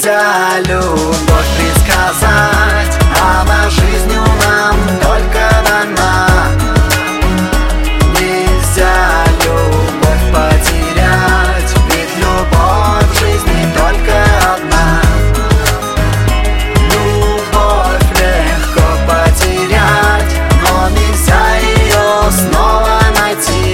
Нельзя любовь предсказать, она жизнью нам только дана. Нельзя любовь потерять, ведь любовь в жизни только одна. Любовь легко потерять, но нельзя ее снова найти.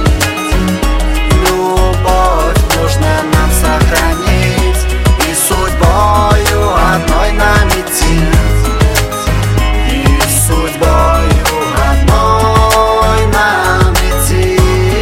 Любовь нужно нам сохранить и судьбою одной нам идти. И судьбою одной нам идти.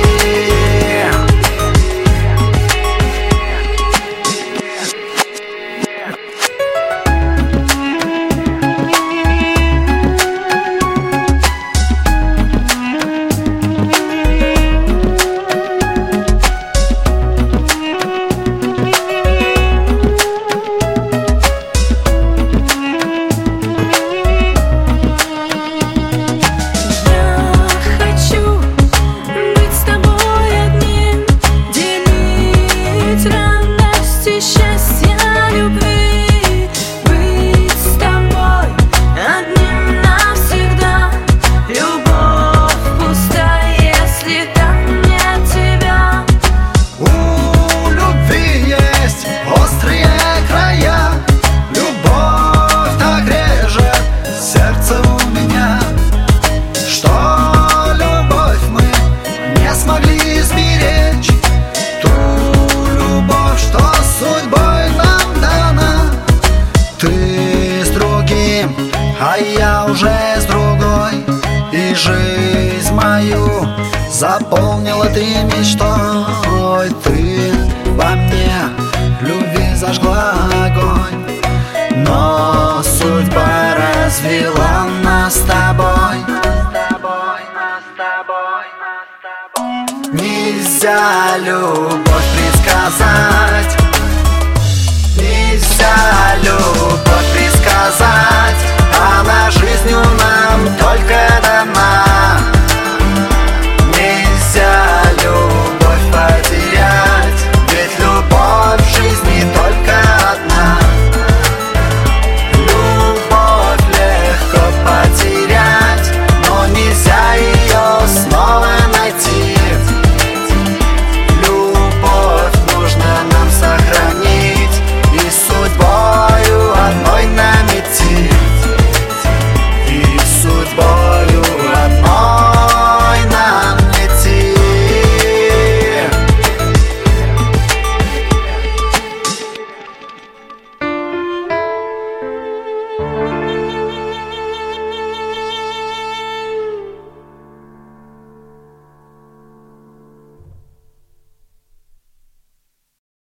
А я уже с другой, и жизнь мою заполнила ты мечтой. Ты во мне любви зажгла огонь, но судьба развела нас с тобой. Нельзя любовь предсказать, нельзя любовь предсказать, она жизнью нам только дана.